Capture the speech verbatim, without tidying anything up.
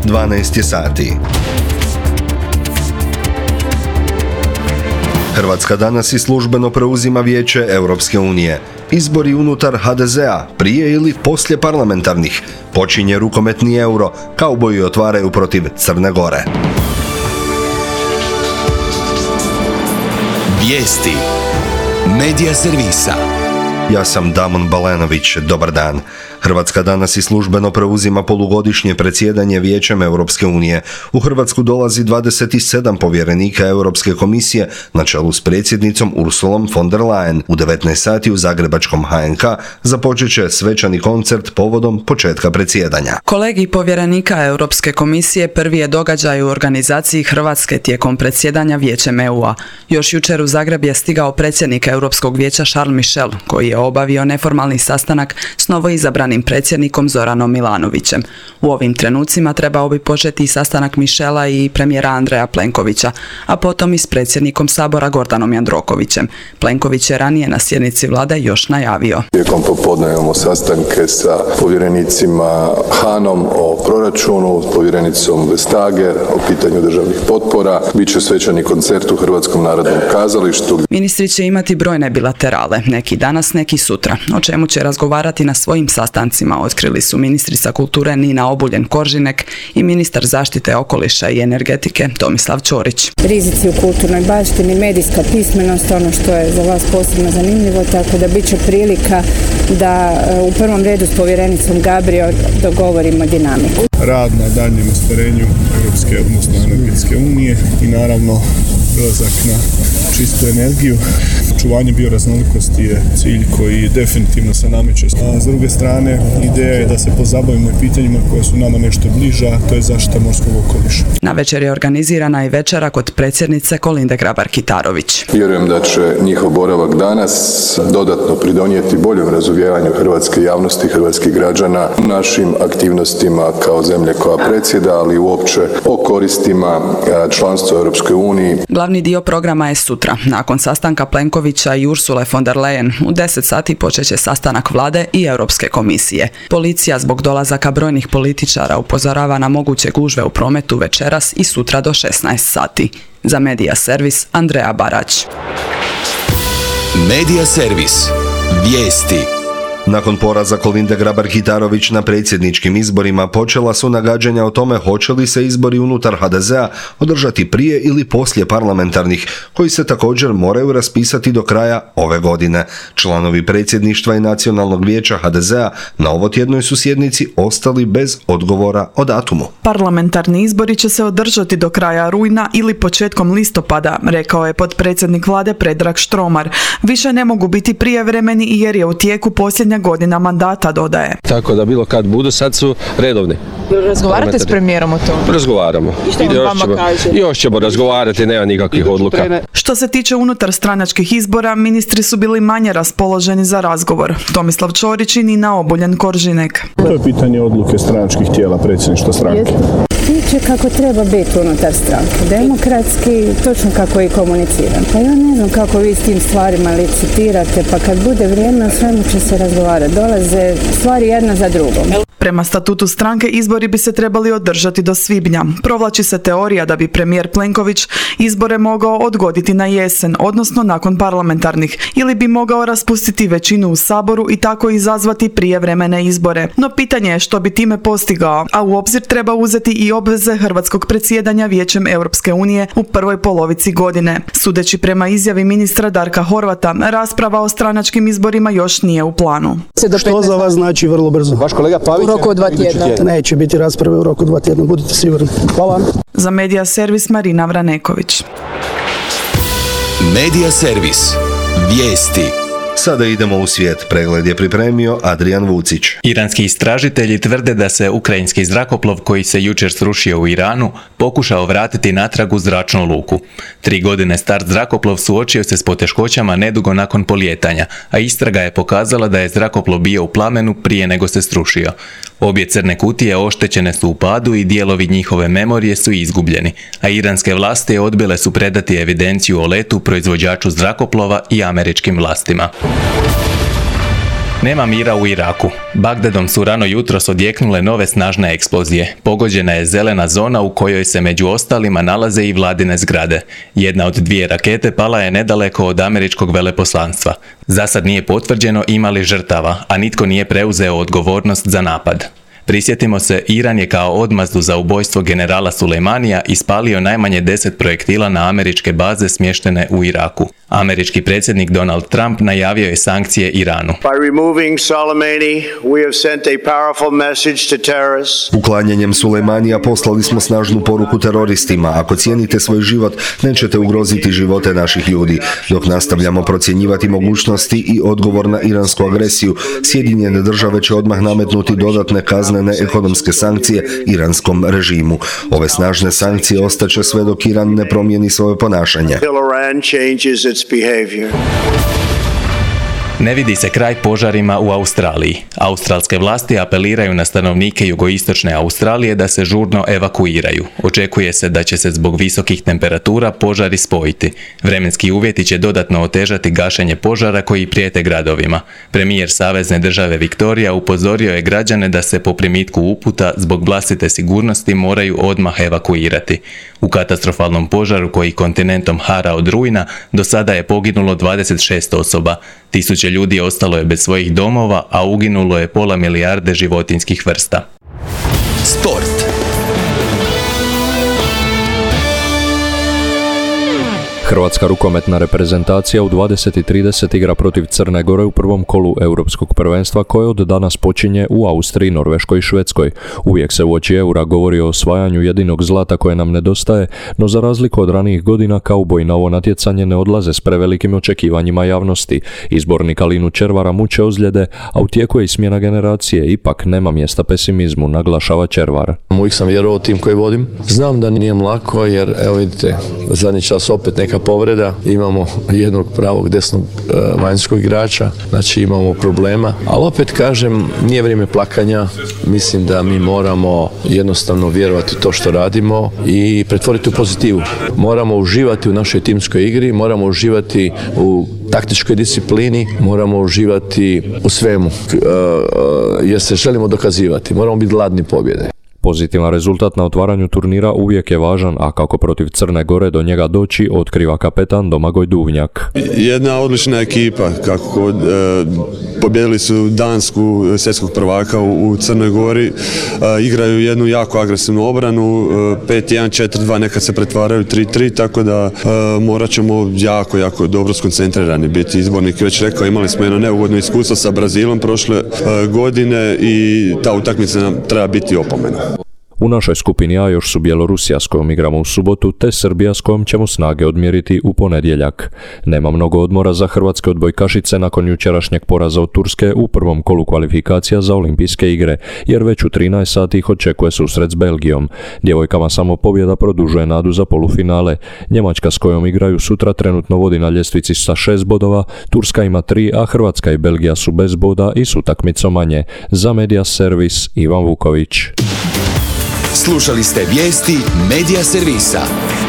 dvanaest je sati. Hrvatska danas i službeno preuzima Vijeće Europske unije. Izbori unutar ha de zea, prije ili poslije parlamentarnih. Počinje rukometni euro, kauboji otvaraju protiv Crne Gore. Vijesti Medija servisa. Ja sam Damon Balenović, dobar dan. Hrvatska danas i službeno preuzima polugodišnje predsjedanje Vijećem Europske unije. U Hrvatsku dolazi dvadeset sedam povjerenika Europske komisije na čelu s predsjednicom Ursulom von der Leyen. U devetnaest sati u zagrebačkom ha en ka započet će svečani koncert povodom početka predsjedanja. Kolegij povjerenika Europske komisije prvi je događaj u organizaciji Hrvatske tijekom predsjedanja Vijećem e u a. Još jučer u Zagreb je stigao predsjednik Europskog vijeća Charles Michel, koji je obavio neformalni sastanak s novoizabranim predsjednikom Zoranom Milanovićem. U ovim trenucima trebao bi početi i sastanak Michela i premijera Andreja Plenkovića, a potom i s predsjednikom Sabora Gordanom Jandrokovićem. Plenković je ranije na sjednici vlade još najavio. Tijekom popodne imamo sastanke sa povjerenicima Hanom o proračunu, s povjerenicom Vestager o pitanju državnih potpora. Biće svečani koncert u Hrvatskom narodnom kazalištu. Ministri će imati brojne bilaterale, neki danas, neki sutra, o čemu će razgovarati na svojim sastancima, otkrili su ministrica kulture Nina Obuljen-Koržinek i ministar zaštite okoliša i energetike Tomislav Ćorić. Rizici u kulturnoj baštini, medijska pismenost, ono što je za vas posebno zanimljivo, tako da bit će prilika da u prvom redu s povjerenicom Gabriel dogovorimo dinamiku. Rad na daljnjem ostvarenju Europske, odnosno energetske unije i naravno prelazak na čistu energiju. Očuvanje bioraznolikosti je cilj koji definitivno se nameće. A s druge strane, ideja je da se pozabavimo i pitanjima koje su nama nešto bliža, to je zaštita morskog okoliša. Na večer je organizirana i večera kod predsjednice Kolinde Grabar-Kitarović. Vjerujem da će njihov boravak danas dodatno pridonijeti boljem razumijevanju hrvatske javnosti, hrvatskih građana, našim aktivnostima kao zemlje koja predsjeda, ali uopće o koristima članstva u Europskoj uniji. Glavni dio programa je sutra. Nakon sastanka Plenkovića i Ursule von der Leyen u deset sati počet će sastanak vlade i Europske komisije. Policija zbog dolazaka brojnih političara upozorava na moguće gužve u prometu večeras i sutra do šesnaest sati. Za Medija servis Andreja Barać. Medija servis. Vijesti. Nakon poraza Kolinde Grabar-Kitarović na predsjedničkim izborima počela su nagađanja o tome hoće li se izbori unutar ha de zea održati prije ili poslije parlamentarnih, koji se također moraju raspisati do kraja ove godine. Članovi predsjedništva i nacionalnog vijeća ha de zea na ovotjednoj su sjednici ostali bez odgovora o datumu. Parlamentarni izbori će se održati do kraja rujna ili početkom listopada, rekao je potpredsjednik vlade Predrag Štromar. Više ne mogu biti prijevremeni jer je u tijeku posljednja godina mandata, dodaje. Tako da bilo kad budu, sad su redovni. Razgovarate s premijerom o tome? Razgovaramo. I što on vama ćemo, kaže? Još ćemo razgovarati, nema nikakvih odluka. Što se tiče unutar stranačkih izbora, ministri su bili manje raspoloženi za razgovor. Tomislav Ćorić i Nina Obuljen-Koržinek. To je pitanje odluke stranačkih tijela predsjedništva stranke. Tiče kako treba biti unutar stranke. Demokratski, točno kako je komuniciran. Pa ja ne znam kako vi s tim stvarima licitirate, pa kad bude vrijeme, o svemu će se razgovarati. Dolaze stvari jedna za drugom. Prema statutu stranke izbori bi se trebali održati do svibnja. Provlači se teorija da bi premijer Plenković izbore mogao odgoditi na jesen, odnosno nakon parlamentarnih, ili bi mogao raspustiti većinu u Saboru i tako izazvati prijevremene izbore. No pitanje je što bi time postigao, a u obzir treba uzeti i obveze hrvatskog predsjedanja Vijećem Europske unije u prvoj polovici godine. Sudeći prema izjavi ministra Darka Horvata, rasprava o stranačkim izborima još nije u planu. Što za vas znači vrlo brzo? Vaš kolega Pavić? U roku od dva tjedna. Neće biti rasprave u roku dva tjedna, budite sigurni. Hvala. Za Medija servis Marina Vraneković. Medija servis. Vijesti. Sada idemo u svijet. Pregled je pripremio Adrijan Vucić. Iranski istražitelji tvrde da se ukrajinski zrakoplov koji se jučer srušio u Iranu pokušao vratiti natrag u zračnu luku. Tri godine star zrakoplov suočio se s poteškoćama nedugo nakon polijetanja, a istraga je pokazala da je zrakoplov bio u plamenu prije nego se srušio. Obje crne kutije oštećene su u padu i dijelovi njihove memorije su izgubljeni, a iranske vlasti odbile su predati evidenciju o letu proizvođaču zrakoplova i američkim vlastima. Nema mira u Iraku. Bagdadom su rano jutros odjeknule nove snažne eksplozije. Pogođena je zelena zona u kojoj se među ostalima nalaze i vladine zgrade. Jedna od dvije rakete pala je nedaleko od američkog veleposlanstva. Zasad nije potvrđeno ima li žrtava, a nitko nije preuzeo odgovornost za napad. Prisjetimo se, Iran je kao odmazdu za ubojstvo generala Sulejmanija ispalio najmanje deset projektila na američke baze smještene u Iraku. Američki predsjednik Donald Trump najavio je sankcije Iranu. Uklanjanjem Sulejmanija poslali smo snažnu poruku teroristima. Ako cijenite svoj život, nećete ugroziti živote naših ljudi. Dok nastavljamo procjenjivati mogućnosti i odgovor na iransku agresiju, Sjedinjene države će odmah nametnuti dodatne kaznene ekonomske sankcije iranskom režimu. Ove snažne sankcije ostaće sve dok Iran ne promijeni svoje ponašanje. Ne vidi se kraj požarima u Australiji. Australske vlasti apeliraju na stanovnike jugoistočne Australije da se žurno evakuiraju. Očekuje se da će se zbog visokih temperatura požari spojiti. Vremenski uvjeti će dodatno otežati gašenje požara koji prijete gradovima. Premijer Savezne države Viktorija upozorio je građane da se po primitku uputa zbog vlastite sigurnosti moraju odmah evakuirati. U katastrofalnom požaru koji kontinentom hara od rujna do sada je poginulo dvadeset šest osoba. Tisuće ljudi ostalo je bez svojih domova, a uginulo je pola milijarde životinjskih vrsta. Sport. Hrvatska rukometna reprezentacija u dvadeset i trideset igra protiv Crne Gore u prvom kolu Europskog prvenstva koje od danas počinje u Austriji, Norveškoj i Švedskoj. Uvijek se uoči eura govori o osvajanju jedinog zlata koje nam nedostaje, no za razliku od ranijih godina kauboji na ovo natjecanje ne odlaze s prevelikim očekivanjima javnosti. Izbornika Linu Červara muče ozljede, a u tijeku je i smjena generacije, ipak nema mjesta pesimizmu, naglašava Červar. Uvijek sam vjerovao tim koji vodim. Znam da nije lako jer, evo vidite, zadnji čas opet neka povreda, imamo jednog pravog desnog uh, vanjskog igrača, znači imamo problema, ali opet kažem, nije vrijeme plakanja, mislim da mi moramo jednostavno vjerovati to što radimo i pretvoriti u pozitivu. Moramo uživati u našoj timskoj igri, moramo uživati u taktičkoj disciplini, moramo uživati u svemu, uh, uh, jer se želimo dokazivati, moramo biti gladni pobjede. Pozitivan rezultat na otvaranju turnira uvijek je važan, a kako protiv Crne Gore do njega doći, otkriva kapetan Domagoj Duvnjak. Jedna odlična ekipa, kako e, pobjedili su Dansku, svjetskog prvaka u, u Crnoj Gori, e, igraju jednu jako agresivnu obranu, e, pet jedan četiri dva, nekad se pretvaraju tri tri, tako da e, morat ćemo jako, jako dobro skoncentrirani biti. Izbornik već rekao, imali smo jedno neugodno iskustvo sa Brazilom prošle e, godine i ta utakmica nam treba biti opomena. U našoj skupini A još su Bjelorusija s kojom igramo u subotu, te Srbija s kojom ćemo snage odmjeriti u ponedjeljak. Nema mnogo odmora za hrvatske odbojkašice nakon jučerašnjeg poraza od Turske u prvom kolu kvalifikacija za olimpijske igre, jer već u trinaest sati ih očekuje susret s Belgijom. Djevojkama samo pobjeda produžuje nadu za polufinale. Njemačka s kojom igraju sutra trenutno vodi na ljestvici sa šest bodova, Turska ima tri, a Hrvatska i Belgija su bez boda i s utakmicom manje. Za Media Servis Ivan Vuković. Slušali ste vijesti Media Servisa.